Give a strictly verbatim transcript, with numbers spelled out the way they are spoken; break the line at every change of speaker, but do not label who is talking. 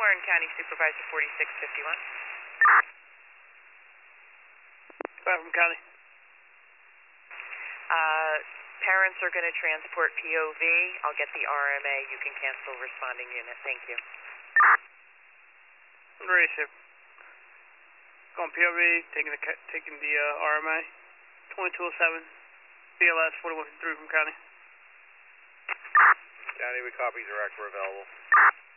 Warren County Supervisor forty-six fifty-one.
Bathroom County.
Uh, parents are going to transport P O V. I'll get the R M A. You can cancel responding unit. Thank you.
Ready, sir. Going P O V, taking the taking the uh, R M A. twenty-two oh seven. B L S forty-one fifty-three from County.
County, we copy direct. We're available.